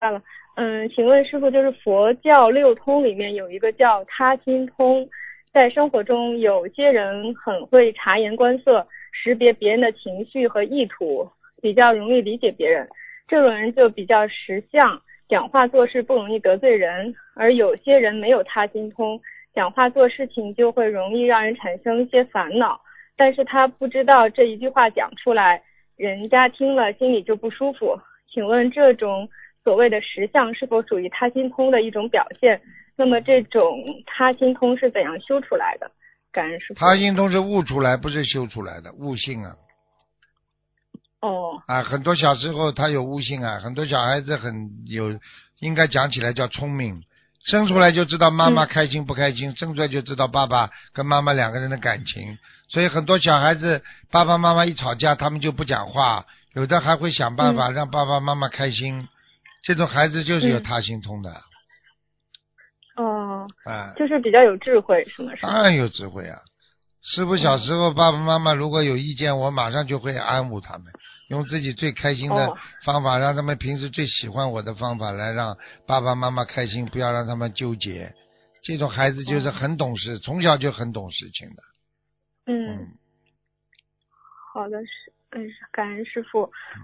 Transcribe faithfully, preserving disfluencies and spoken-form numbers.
了。嗯，请问师傅，就是佛教六通里面有一个叫他心通，在生活中有些人很会察言观色，识别别人的情绪和意图，比较容易理解别人，这种人就比较识相，讲话做事不容易得罪人。而有些人没有他心通，讲话做事情就会容易让人产生一些烦恼，但是他不知道这一句话讲出来，人家听了心里就不舒服。请问这种所谓的实相是否属于他心通的一种表现？那么这种他心通是怎样修出来的？感恩师父。 他心通是悟出来，不是修出来的，悟性啊。 哦。 啊，很多小时候他有悟性啊，很多小孩子很有，应该讲起来叫聪明，生出来就知道妈妈开心不开心，嗯、生出来就知道爸爸跟妈妈两个人的感情，所以很多小孩子爸爸妈妈一吵架，他们就不讲话，有的还会想办法让爸爸妈妈开心，嗯、这种孩子就是有他心通的。 嗯、哦， 啊， 就是比较有智慧，是吗？ 当然有智慧啊。师父小时候爸爸妈妈如果有意见，我马上就会安抚他们，用自己最开心的方法，让他们平时最喜欢我的方法来让爸爸妈妈开心，不要让他们纠结。这种孩子就是很懂事，从小就很懂事情的。 嗯，嗯好的，是，嗯，感恩师父。